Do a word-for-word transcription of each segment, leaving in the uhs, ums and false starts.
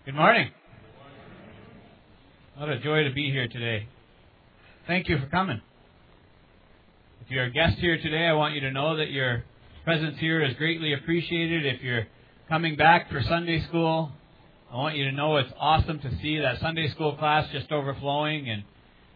Good morning. What a joy to be here today. Thank you for coming. If you're a guest here today, I want you to know that your presence here is greatly appreciated. If you're coming back for Sunday school, I want you to know it's awesome to see that Sunday school class just overflowing. And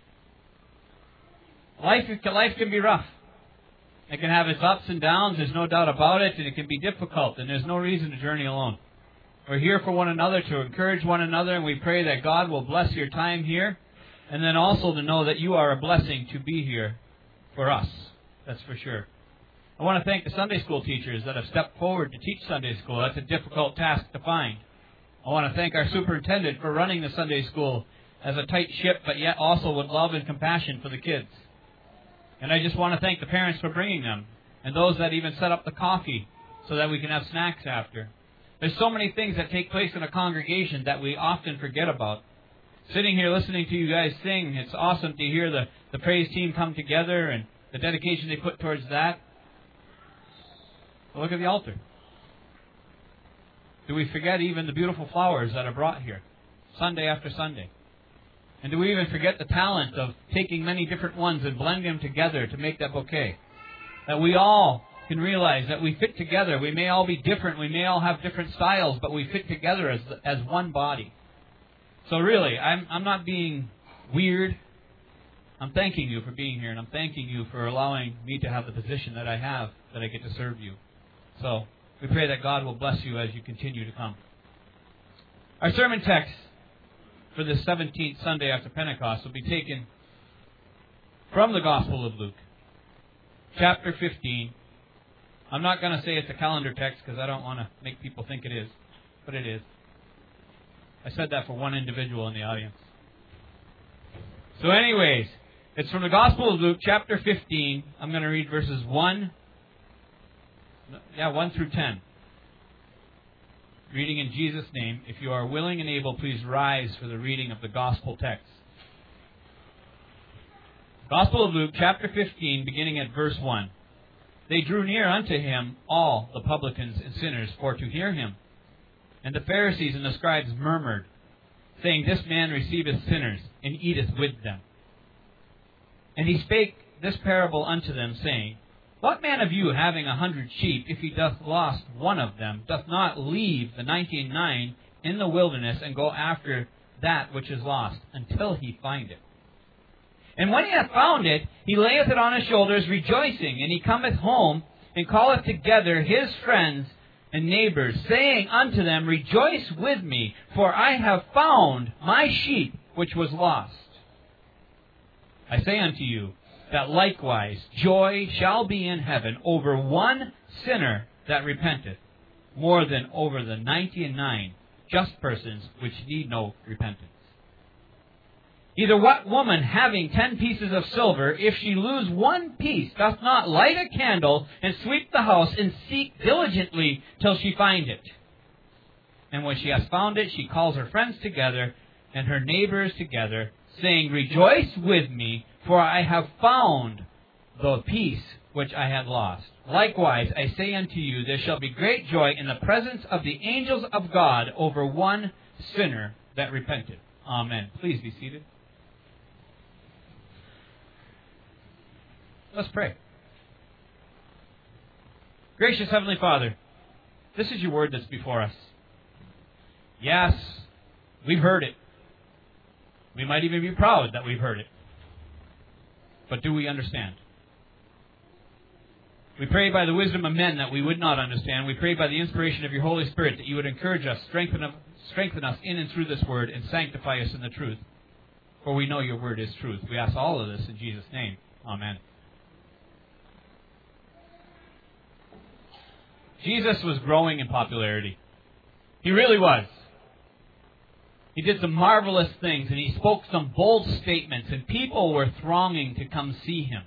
life, life can be rough. It can have its ups and downs, there's no doubt about it, and it can be difficult, and there's no reason to journey alone. We're here for one another, to encourage one another, and we pray that God will bless your time here, and then also to know that you are a blessing to be here for us. That's for sure. I want to thank the Sunday school teachers that have stepped forward to teach Sunday school. That's a difficult task to find. I want to thank our superintendent for running the Sunday school as a tight ship, but yet also with love and compassion for the kids. And I just want to thank the parents for bringing them, and those that even set up the coffee so that we can have snacks after. There's so many things that take place in a congregation that we often forget about. Sitting here listening to you guys sing, it's awesome to hear the, the praise team come together and the dedication they put towards that. But look at the altar. Do we forget even the beautiful flowers that are brought here, Sunday after Sunday? And do we even forget the talent of taking many different ones and blending them together to make that bouquet? That we all can realize that we fit together. We may all be different. We may all have different styles, but we fit together as as one body. So really, I'm I'm not being weird. I'm thanking you for being here, and I'm thanking you for allowing me to have the position that I have, that I get to serve you. So we pray that God will bless you as you continue to come. Our sermon text for the seventeenth Sunday after Pentecost will be taken from the Gospel of Luke, chapter fifteen. I'm not going to say it's a calendar text because I don't want to make people think it is, but it is. I said that for one individual in the audience. So anyways, it's from the Gospel of Luke, chapter fifteen. I'm going to read verses one, yeah, one through ten. Reading in Jesus' name. If you are willing and able, please rise for the reading of the Gospel text. Gospel of Luke, chapter fifteen, beginning at verse one. They drew near unto him all the publicans and sinners for to hear him. And the Pharisees and the scribes murmured, saying, This man receiveth sinners, and eateth with them. And he spake this parable unto them, saying, What man of you, having a hundred sheep, if he doth lost one of them, doth not leave the ninety and nine in the wilderness, and go after that which is lost, until he find it? And when he hath found it, he layeth it on his shoulders, rejoicing. And he cometh home, and calleth together his friends and neighbors, saying unto them, Rejoice with me, for I have found my sheep which was lost. I say unto you, that likewise joy shall be in heaven over one sinner that repenteth, more than over the ninety and nine just persons which need no repentance. Either what woman, having ten pieces of silver, if she lose one piece, doth not light a candle, and sweep the house, and seek diligently till she find it? And when she has found it, she calls her friends together, and her neighbors together, saying, Rejoice with me, for I have found the piece which I had lost. Likewise, I say unto you, there shall be great joy in the presence of the angels of God over one sinner that repented. Amen. Please be seated. Let's pray. Gracious Heavenly Father, this is your word that's before us. Yes, we've heard it. We might even be proud that we've heard it. But do we understand? We pray by the wisdom of men that we would not understand. We pray by the inspiration of your Holy Spirit that you would encourage us, strengthen us, strengthen us in and through this word, and sanctify us in the truth. For we know your word is truth. We ask all of this in Jesus' name. Amen. Jesus was growing in popularity. He really was. He did some marvelous things, and he spoke some bold statements, and people were thronging to come see him.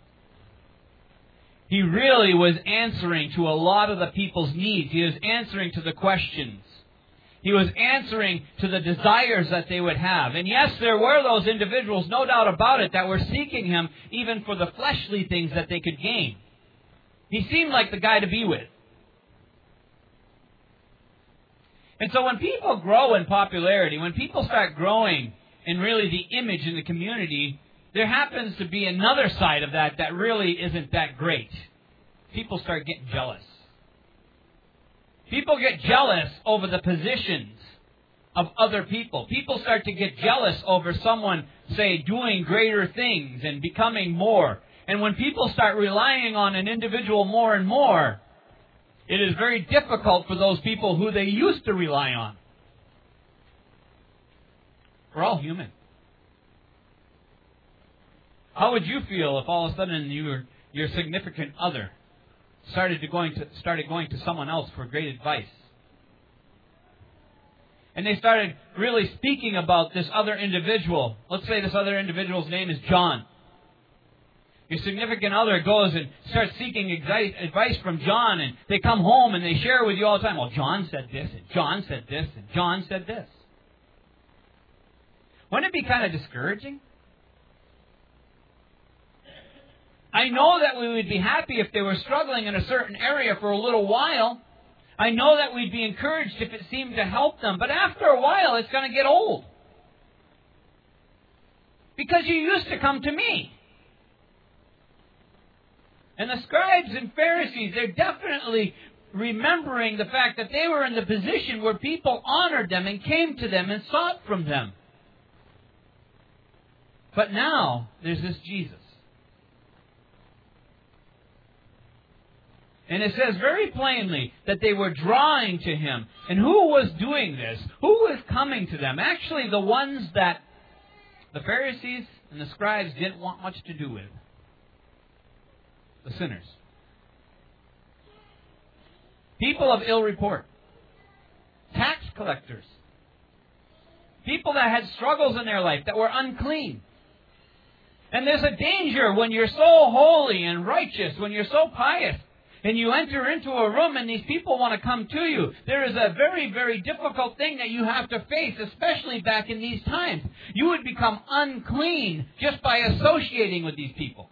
He really was answering to a lot of the people's needs. He was answering to the questions. He was answering to the desires that they would have. And yes, there were those individuals, no doubt about it, that were seeking him even for the fleshly things that they could gain. He seemed like the guy to be with. And so when people grow in popularity, when people start growing in really the image in the community, there happens to be another side of that that really isn't that great. People start getting jealous. People get jealous over the positions of other people. People start to get jealous over someone, say, doing greater things and becoming more. And when people start relying on an individual more and more, it is very difficult for those people who they used to rely on. We're all human. How would you feel if all of a sudden your your significant other started to going to started going to someone else for great advice? And they started really speaking about this other individual. Let's say this other individual's name is John. Your significant other goes and starts seeking advice from John, and they come home and they share with you all the time. Well, John said this, and John said this, and John said this. Wouldn't it be kind of discouraging? I know that we would be happy if they were struggling in a certain area for a little while. I know that we'd be encouraged if it seemed to help them. But after a while, it's going to get old. Because you used to come to me. And the scribes and Pharisees, they're definitely remembering the fact that they were in the position where people honored them and came to them and sought from them. But now, there's this Jesus. And it says very plainly that they were drawing to Him. And who was doing this? Who was coming to them? Actually, the ones that the Pharisees and the scribes didn't want much to do with. The sinners. People of ill report. Tax collectors. People that had struggles in their life, that were unclean. And there's a danger when you're so holy and righteous, when you're so pious, and you enter into a room and these people want to come to you. There is a very, very difficult thing that you have to face, especially back in these times. You would become unclean just by associating with these people.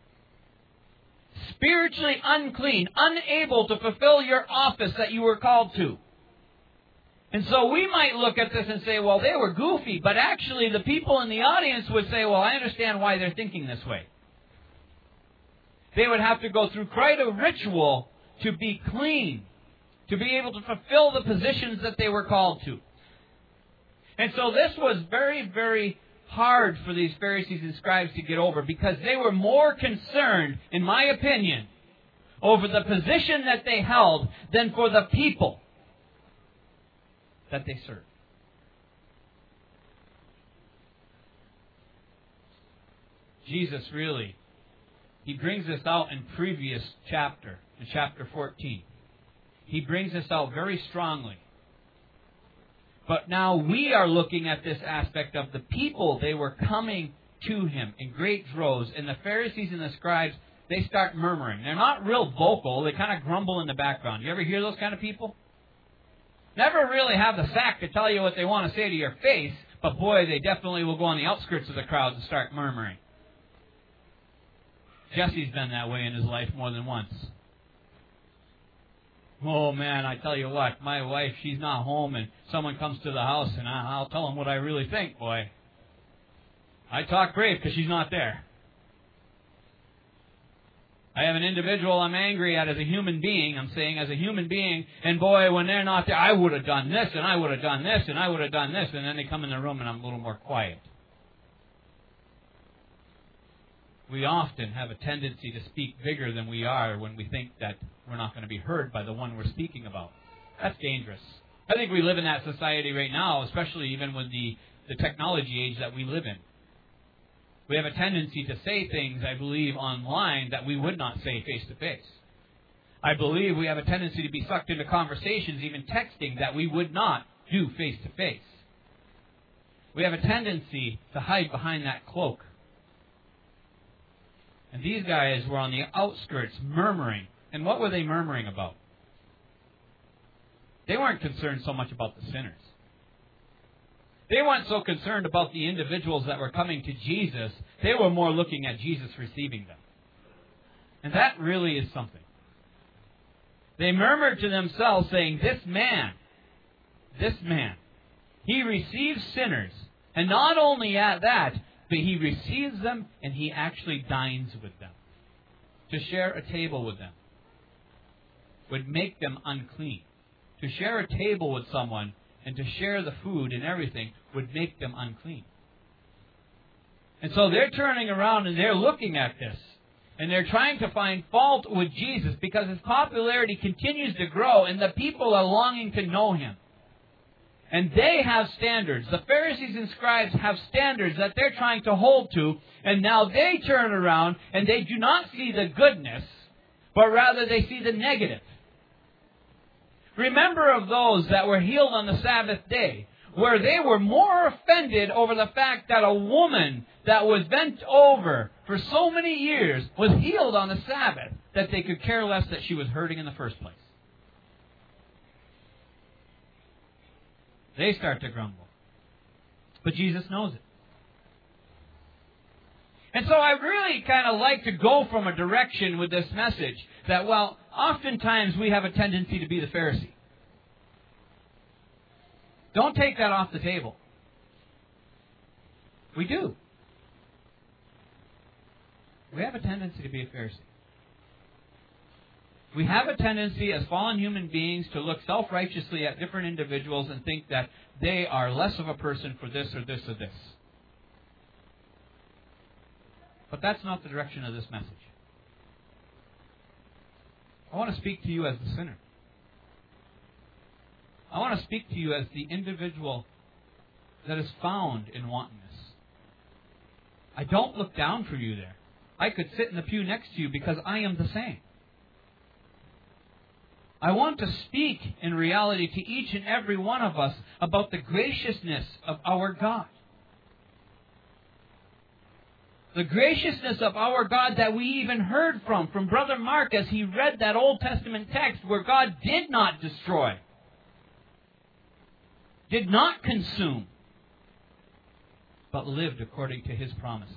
Spiritually unclean, unable to fulfill your office that you were called to. And so we might look at this and say, well, they were goofy, but actually the people in the audience would say, well, I understand why they're thinking this way. They would have to go through quite a ritual to be clean, to be able to fulfill the positions that they were called to. And so this was very, very hard for these Pharisees and scribes to get over, because they were more concerned, in my opinion, over the position that they held than for the people that they served. Jesus really, He brings this out in previous chapter, in chapter fourteen. He brings this out very strongly. But now we are looking at this aspect of the people. They were coming to Him in great droves. And the Pharisees and the scribes, they start murmuring. They're not real vocal. They kind of grumble in the background. You ever hear those kind of people? Never really have the sack to tell you what they want to say to your face. But boy, they definitely will go on the outskirts of the crowd and start murmuring. Jesse's been that way in his life more than once. Oh man, I tell you what, my wife, she's not home and someone comes to the house and I'll tell them what I really think, boy. I talk great because she's not there. I have an individual I'm angry at as a human being, I'm saying as a human being, and boy, when they're not there, I would have done this and I would have done this and I would have done this, and then they come in the room and I'm a little more quiet. We often have a tendency to speak bigger than we are when we think that we're not going to be heard by the one we're speaking about. That's dangerous. I think we live in that society right now, especially even with the, the technology age that we live in. We have a tendency to say things, I believe, online that we would not say face-to-face. I believe we have a tendency to be sucked into conversations, even texting, that we would not do face-to-face. We have a tendency to hide behind that cloak. And these guys were on the outskirts murmuring. And what were they murmuring about? They weren't concerned so much about the sinners. They weren't so concerned about the individuals that were coming to Jesus. They were more looking at Jesus receiving them. And that really is something. They murmured to themselves saying, this man, this man. He receives sinners. And not only at that, but he receives them and he actually dines with them. To share a table with them would make them unclean. To share a table with someone and to share the food and everything would make them unclean. And so they're turning around and they're looking at this. And they're trying to find fault with Jesus because his popularity continues to grow and the people are longing to know him. And they have standards. The Pharisees and scribes have standards that they're trying to hold to. And now they turn around and they do not see the goodness, but rather they see the negative. Remember of those that were healed on the Sabbath day, where they were more offended over the fact that a woman that was bent over for so many years was healed on the Sabbath that they could care less that she was hurting in the first place. They start to grumble. But Jesus knows it. And so I really kind of like to go from a direction with this message that, well, oftentimes we have a tendency to be the Pharisee. Don't take that off the table. We do. We have a tendency to be a Pharisee. We have a tendency as fallen human beings to look self-righteously at different individuals and think that they are less of a person for this or this or this. But that's not the direction of this message. I want to speak to you as the sinner. I want to speak to you as the individual that is found in wantonness. I don't look down for you there. I could sit in the pew next to you because I am the same. I want to speak in reality to each and every one of us about the graciousness of our God. The graciousness of our God that we even heard from, from Brother Mark as he read that Old Testament text where God did not destroy, did not consume, but lived according to his promises.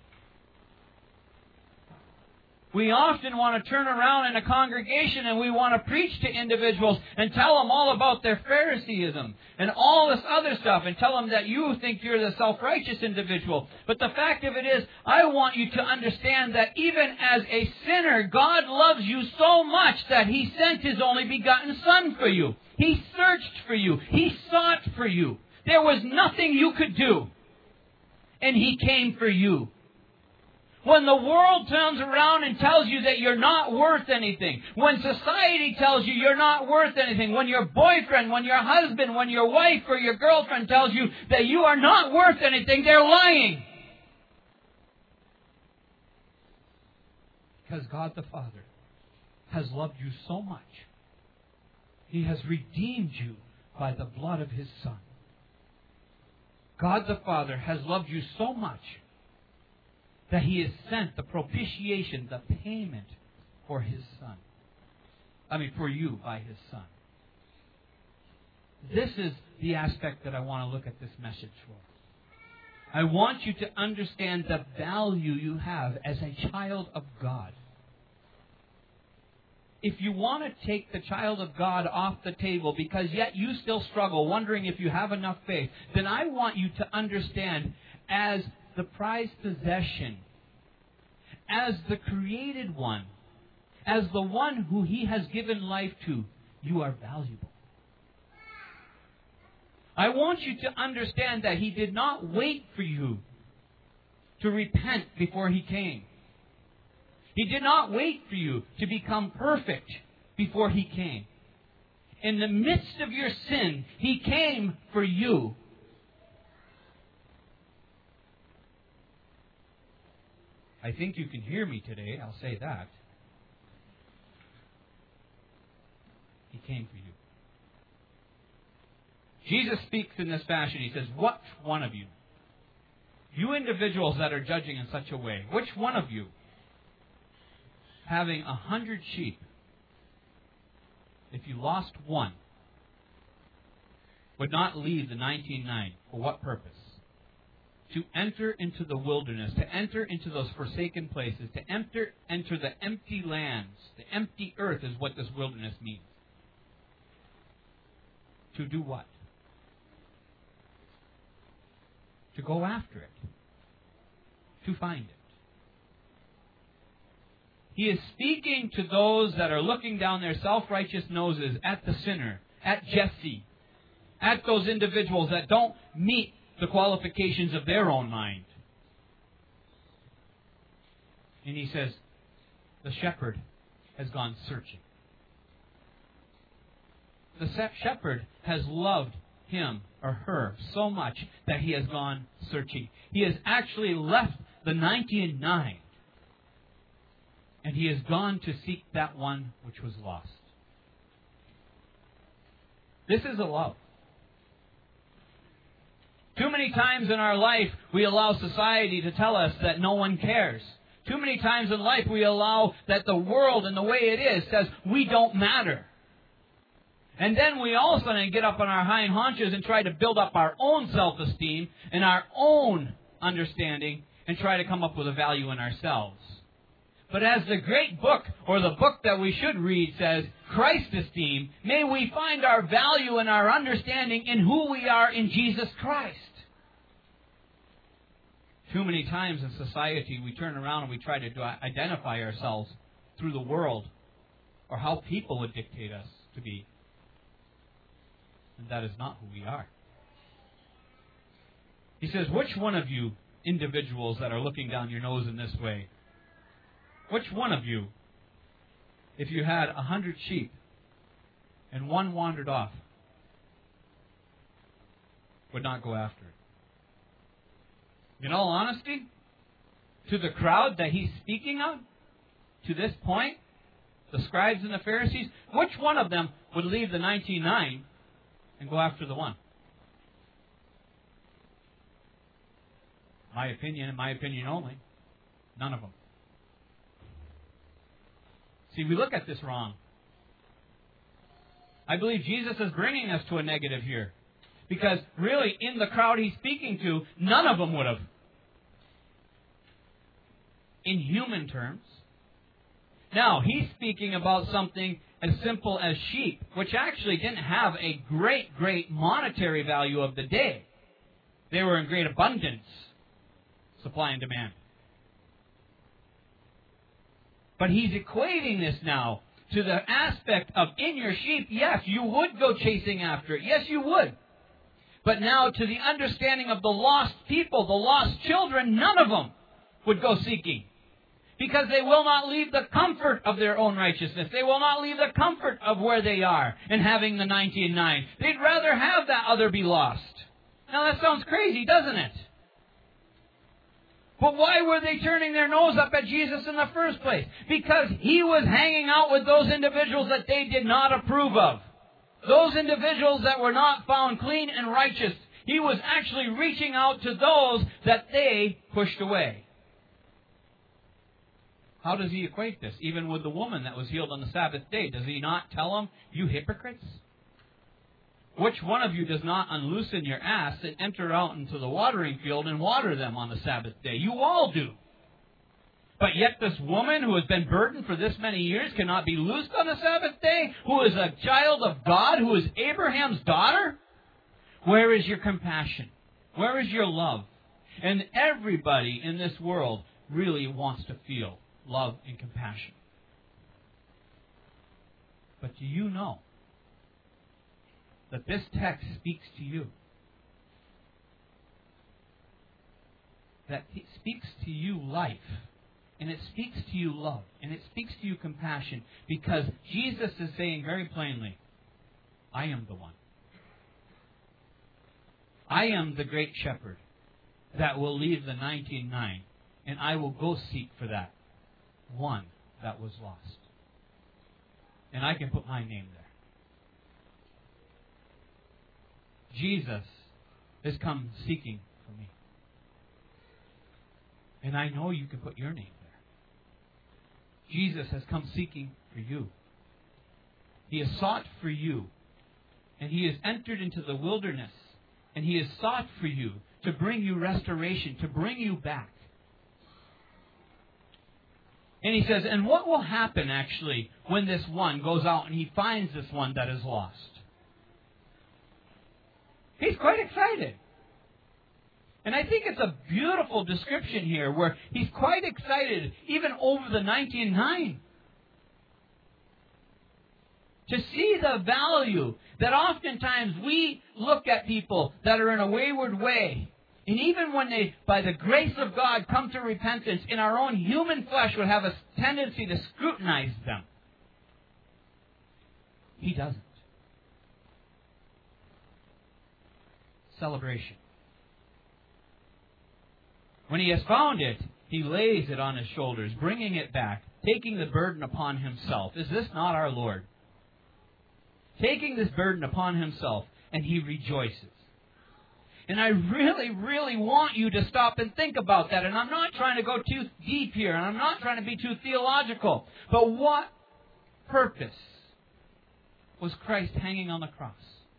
We often want to turn around in a congregation and we want to preach to individuals and tell them all about their Phariseeism and all this other stuff and tell them that you think you're the self-righteous individual. But the fact of it is, I want you to understand that even as a sinner, God loves you so much that He sent His only begotten Son for you. He searched for you. He sought for you. There was nothing you could do. And He came for you. When the world turns around and tells you that you're not worth anything, when society tells you you're not worth anything, when your boyfriend, when your husband, when your wife or your girlfriend tells you that you are not worth anything, they're lying. Because God the Father has loved you so much. He has redeemed you by the blood of His Son. God the Father has loved you so much that He has sent the propitiation, the payment for His Son. I mean, for you by His Son. This is the aspect that I want to look at this message for. I want you to understand the value you have as a child of God. If you want to take the child of God off the table because yet you still struggle, wondering if you have enough faith, then I want you to understand as the prized possession, as the created one, as the one who He has given life to, you are valuable. I want you to understand that He did not wait for you to repent before He came. He did not wait for you to become perfect before He came. In the midst of your sin, He came for you. I think you can hear me today. I'll say that. He came for you. Jesus speaks in this fashion. He says, "Which one of you, you individuals that are judging in such a way, which one of you, having a hundred sheep, if you lost one, would not leave the ninety-nine? For what purpose? To enter into the wilderness, to enter into those forsaken places, to enter enter the empty lands. The empty earth is what this wilderness means. To do what? to go after it, to find it. He is speaking to those that are looking down their self-righteous noses at the sinner, at Jesse, at those individuals that don't meet the qualifications of their own mind. And he says, the shepherd has gone searching. The shepherd has loved him or her so much that he has gone searching. He has actually left the ninety-nine, and he has gone to seek that one which was lost. This is a love. Too many times in our life, we allow society to tell us that no one cares. Too many times in life, we allow that the world and the way it is says we don't matter. And then we all of a sudden get up on our hind haunches and try to build up our own self-esteem and our own understanding and try to come up with a value in ourselves. But as the great book, or the book that we should read says, Christ esteem, may we find our value and our understanding in who we are in Jesus Christ. Too many times in society we turn around and we try to identify ourselves through the world or how people would dictate us to be. And that is not who we are. He says, which one of you individuals that are looking down your nose in this way, which one of you, if you had a hundred sheep and one wandered off, would not go after it? In all honesty, to the crowd that he's speaking of, to this point, the scribes and the Pharisees, which one of them would leave the ninety-nine and go after the one? My opinion, and my opinion only, none of them. See, we look at this wrong. I believe Jesus is bringing us to a negative here. Because really, in the crowd he's speaking to, none of them would have. In human terms. Now, he's speaking about something as simple as sheep, which actually didn't have a great, great monetary value of the day. They were in great abundance, supply and demand. But he's equating this now to the aspect of in your sheep, yes, you would go chasing after it. Yes, you would. But now to the understanding of the lost people, the lost children, none of them would go seeking. Because they will not leave the comfort of their own righteousness. They will not leave the comfort of where they are and having the ninety-nine. They'd rather have that other be lost. Now that sounds crazy, doesn't it? But why were they turning their nose up at Jesus in the first place? Because he was hanging out with those individuals that they did not approve of. Those individuals that were not found clean and righteous. He was actually reaching out to those that they pushed away. How does he equate this? Even with the woman that was healed on the Sabbath day, does he not tell them, you hypocrites? Which one of you does not unloosen your ass and enter out into the watering field and water them on the Sabbath day? You all do. But yet this woman who has been burdened for this many years cannot be loosed on the Sabbath day? Who is a child of God? Who is Abraham's daughter? Where is your compassion? Where is your love? And everybody in this world really wants to feel love and compassion. But do you know that this text speaks to you? That it speaks to you life. And it speaks to you love. And it speaks to you compassion. Because Jesus is saying very plainly, I am the one. I am the great shepherd that will leave the ninety-nine. And I will go seek for that one that was lost. And I can put my name there. Jesus has come seeking for me. And I know you can put your name there. Jesus has come seeking for you. He has sought for you. And He has entered into the wilderness. And He has sought for you to bring you restoration, to bring you back. And He says, and what will happen actually when this one goes out and he finds this one that is lost? He's quite excited. And I think it's a beautiful description here where he's quite excited, even over the ninety-nine. To see the value that oftentimes we look at people that are in a wayward way. And even when they, by the grace of God, come to repentance, in our own human flesh would have a tendency to scrutinize them. He doesn't. Celebration. When he has found it, he lays it on his shoulders, bringing it back, taking the burden upon himself. Is this not our Lord? Taking this burden upon himself, and he rejoices. And I really, really want you to stop and think about that. And I'm not trying to go too deep here, and I'm not trying to be too theological. But what purpose was Christ hanging on the cross?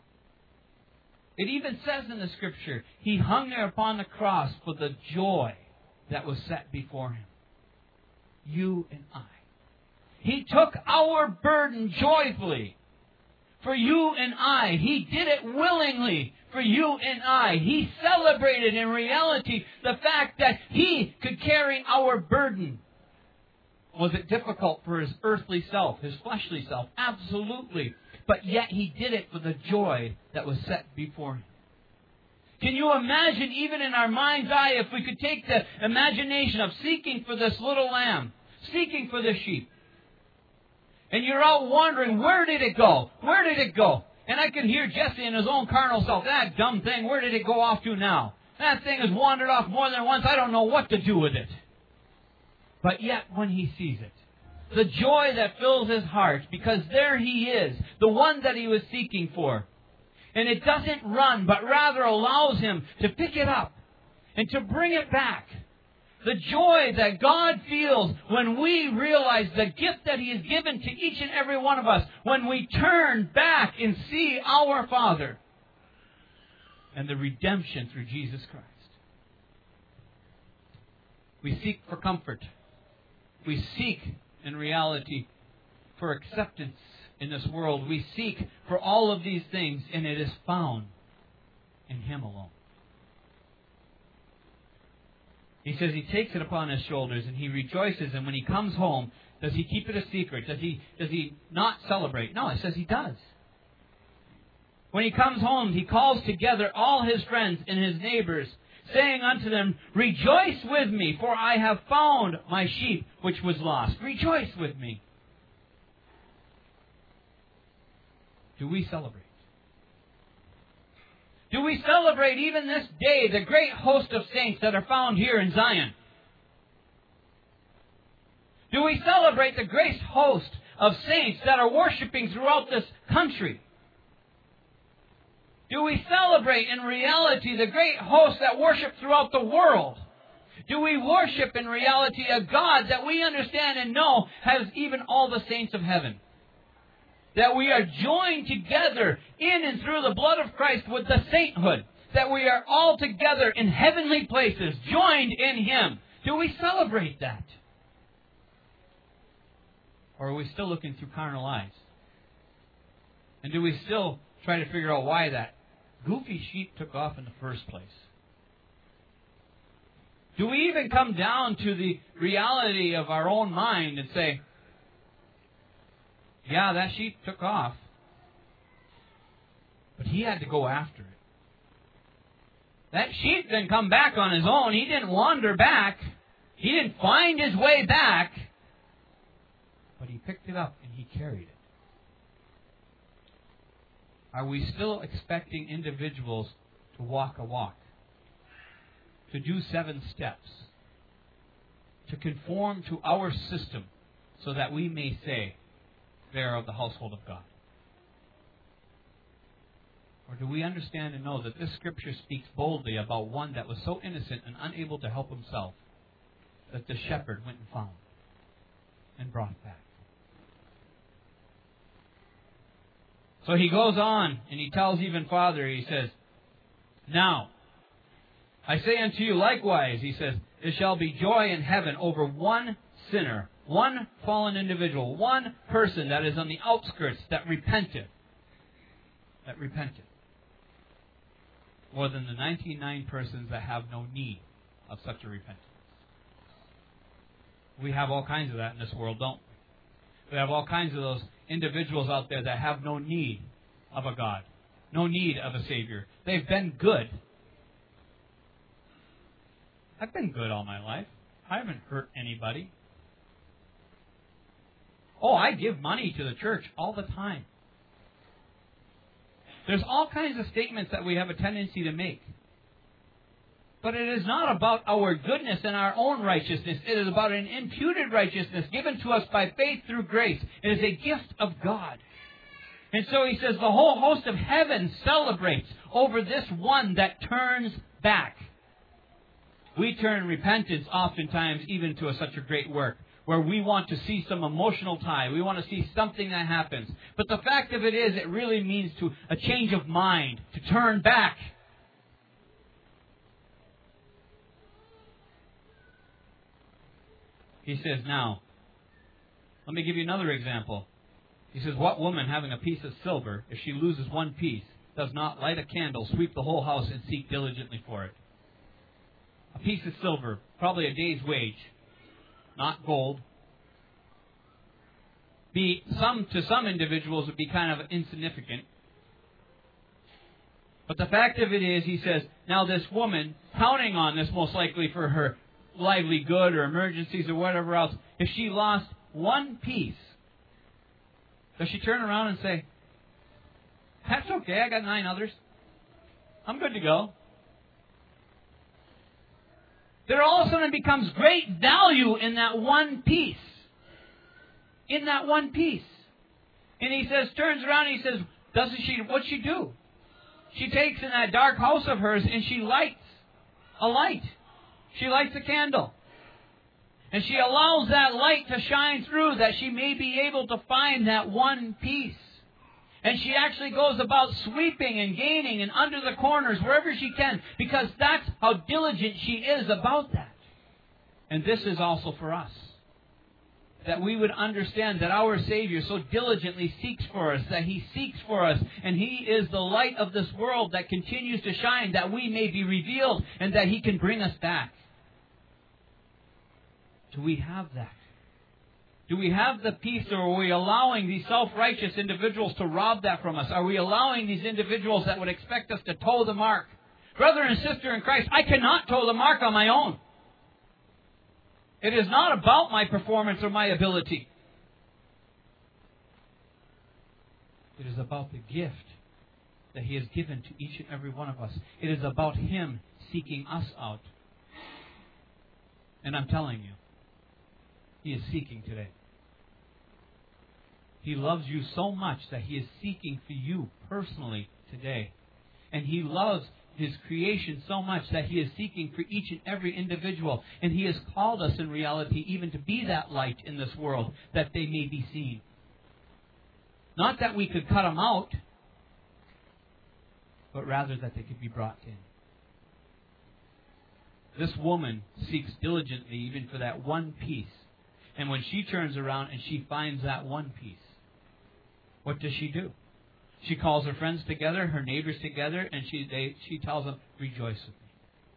It even says in the Scripture, he hung there upon the cross for the joy that was set before him. You and I. He took our burden joyfully. For you and I. He did it willingly for you and I. He celebrated in reality the fact that he could carry our burden. Was it difficult for his earthly self, his fleshly self? Absolutely. But yet he did it for the joy that was set before him. Can you imagine, even in our mind's eye, if we could take the imagination of seeking for this little lamb, seeking for this sheep, and you're out wondering, where did it go? Where did it go? And I can hear Jesse in his own carnal self, that dumb thing, where did it go off to now? That thing has wandered off more than once. I don't know what to do with it. But yet, when he sees it, the joy that fills his heart, because there he is, the one that he was seeking for. And it doesn't run, but rather allows him to pick it up and to bring it back. The joy that God feels when we realize the gift that he has given to each and every one of us, when we turn back and see our Father and the redemption through Jesus Christ. We seek for comfort. We seek, in reality, for acceptance in this world. We seek for all of these things, and it is found in him alone. He says he takes it upon his shoulders and he rejoices, and when he comes home, does he keep it a secret? Does he, does he not celebrate? No, it says he does. When he comes home, he calls together all his friends and his neighbors, saying unto them, rejoice with me, for I have found my sheep which was lost. Rejoice with me. Do we celebrate? Do we celebrate even this day the great host of saints that are found here in Zion? Do we celebrate the great host of saints that are worshiping throughout this country? Do we celebrate in reality the great host that worship throughout the world? Do we worship in reality a God that we understand and know has even all the saints of heaven? That we are joined together in and through the blood of Christ with the sainthood. That we are all together in heavenly places, joined in him. Do we celebrate that? Or are we still looking through carnal eyes? And do we still try to figure out why that goofy sheep took off in the first place? Do we even come down to the reality of our own mind and say, yeah, that sheep took off, but he had to go after it. That sheep didn't come back on his own. He didn't wander back. He didn't find his way back. But he picked it up and he carried it. Are we still expecting individuals to walk a walk? To do seven steps? To conform to our system so that we may say, they are of the household of God? Or do we understand and know that this Scripture speaks boldly about one that was so innocent and unable to help himself that the shepherd went and found and brought back? So he goes on and he tells even farther, he says, now, I say unto you likewise, he says, there shall be joy in heaven over one sinner, one fallen individual, one person that is on the outskirts that repented. That repented. more than the ninety-nine persons that have no need of such a repentance. We have all kinds of that in this world, don't we? We have all kinds of those individuals out there that have no need of a God, no need of a Savior. They've been good. I've been good all my life. I haven't hurt anybody. Oh, I give money to the church all the time. There's all kinds of statements that we have a tendency to make. But it is not about our goodness and our own righteousness. It is about an imputed righteousness given to us by faith through grace. It is a gift of God. And so he says the whole host of heaven celebrates over this one that turns back. We turn repentance oftentimes even to a, such a great work, where we want to see some emotional tie. We want to see something that happens. But the fact of it is, it really means to a change of mind, to turn back. He says, now, let me give you another example. He says, what woman having a piece of silver, if she loses one piece, does not light a candle, sweep the whole house, and seek diligently for it? A piece of silver, probably a day's wage, not gold. Be some to some individuals would be kind of insignificant. But the fact of it is, he says, now this woman, counting on this most likely for her lively good or emergencies or whatever else, if she lost one piece, does she turn around and say, that's okay, I got nine others. I'm good to go. There all of a sudden becomes great value in that one piece. In that one piece. And he says, turns around and he says, doesn't she, what's she do? She takes in that dark house of hers and she lights a light. She lights a candle. And she allows that light to shine through that she may be able to find that one piece. And she actually goes about sweeping and gaining and under the corners, wherever she can, because that's how diligent she is about that. And this is also for us. That we would understand that our Savior so diligently seeks for us, that He seeks for us, and He is the light of this world that continues to shine, that we may be revealed, and that He can bring us back. Do we have that? Do we have the peace, or are we allowing these self-righteous individuals to rob that from us? Are we allowing these individuals that would expect us to toe the mark? Brother and sister in Christ, I cannot toe the mark on my own. It is not about my performance or my ability. It is about the gift that He has given to each and every one of us. It is about Him seeking us out. And I'm telling you, He is seeking today. He loves you so much that He is seeking for you personally today. And He loves His creation so much that He is seeking for each and every individual. And He has called us in reality even to be that light in this world, that they may be seen. Not that we could cut them out, but rather that they could be brought in. This woman seeks diligently even for that one piece. And when she turns around and she finds that one piece, what does she do? She calls her friends together, her neighbors together, and she they, she tells them, rejoice with me.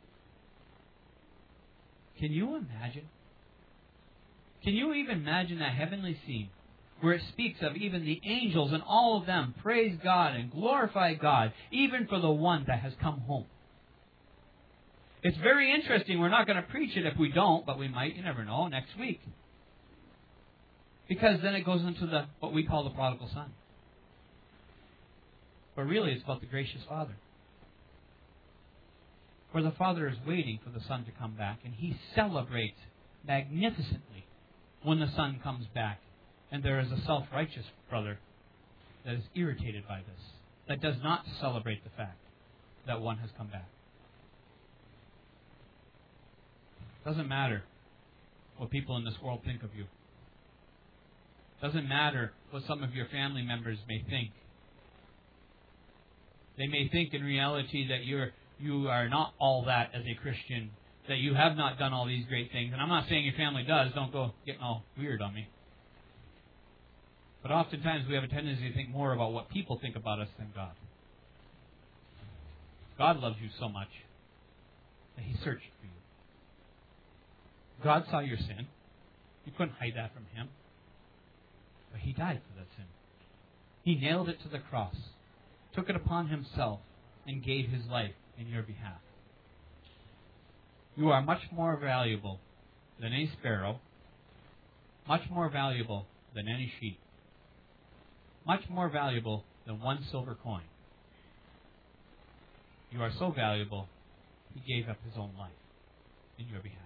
Can you imagine? Can you even imagine that heavenly scene where it speaks of even the angels and all of them praise God and glorify God, even for the one that has come home? It's very interesting. We're not going to preach it if we don't, but we might. You never know. Next week. Because then it goes into the what we call the prodigal son. But really it's about the gracious Father. Where the Father is waiting for the Son to come back. And He celebrates magnificently when the Son comes back. And there is a self-righteous brother that is irritated by this. That does not celebrate the fact that one has come back. Doesn't matter what people in this world think of you. Doesn't matter what some of your family members may think. They may think in reality that you're you are not all that as a Christian, that you have not done all these great things. And I'm not saying your family does. Don't go getting all weird on me. But oftentimes we have a tendency to think more about what people think about us than God. God loves you so much that He searched for you. God saw your sin. You couldn't hide that from Him. But He died for that sin. He nailed it to the cross, took it upon Himself, and gave His life in your behalf. You are much more valuable than any sparrow, much more valuable than any sheep, much more valuable than one silver coin. You are so valuable, He gave up His own life in your behalf.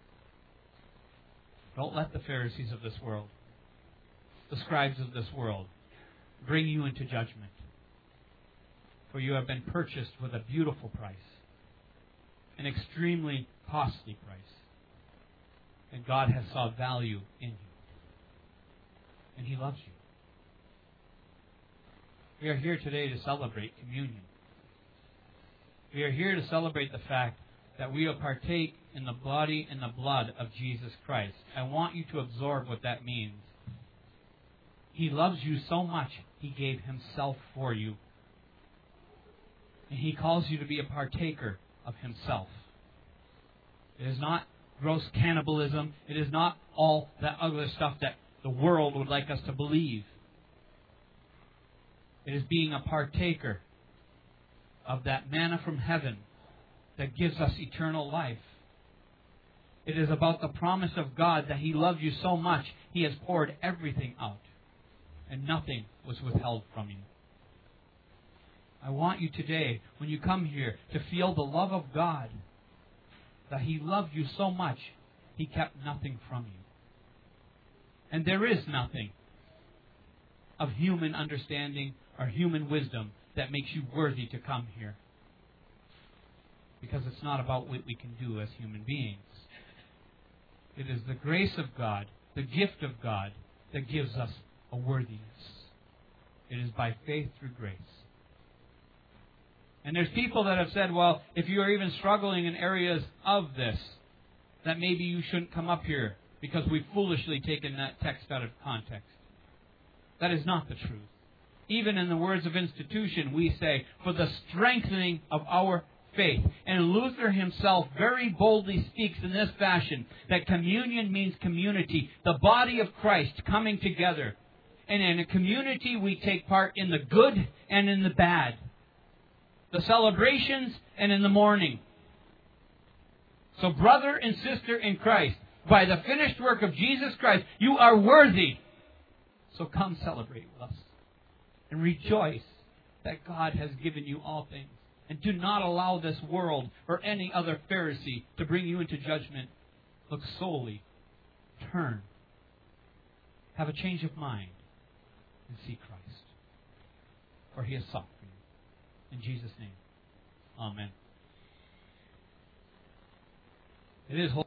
Don't let the Pharisees of this world, the scribes of this world, bring you into judgment. For you have been purchased with a beautiful price, an extremely costly price. And God has saw value in you. And He loves you. We are here today to celebrate communion. We are here to celebrate the fact that we will partake in the body and the blood of Jesus Christ. I want you to absorb what that means. He loves you so much, He gave Himself for you. And He calls you to be a partaker of Himself. It is not gross cannibalism. It is not all that other stuff that the world would like us to believe. It is being a partaker of that manna from heaven that gives us eternal life. It is about the promise of God that He loved you so much, He has poured everything out, and nothing was withheld from you. I want you today, when you come here, to feel the love of God, that He loved you so much, He kept nothing from you. And there is nothing of human understanding or human wisdom that makes you worthy to come here. Because it's not about what we can do as human beings. It is the grace of God, the gift of God, that gives us a worthiness. It is by faith through grace. And there's people that have said, well, if you are even struggling in areas of this, that maybe you shouldn't come up here because we've foolishly taken that text out of context. That is not the truth. Even in the words of institution, we say, for the strengthening of our faith. And Luther himself very boldly speaks in this fashion, that communion means community, the body of Christ coming together. And in a community, we take part in the good and in the bad, the celebrations and in the mourning. So brother and sister in Christ, by the finished work of Jesus Christ, you are worthy. So come celebrate with us and rejoice that God has given you all things. And do not allow this world or any other Pharisee to bring you into judgment. Look solely, turn, have a change of mind, and see Christ. For He has sought for you. In Jesus' name, amen. It is holy.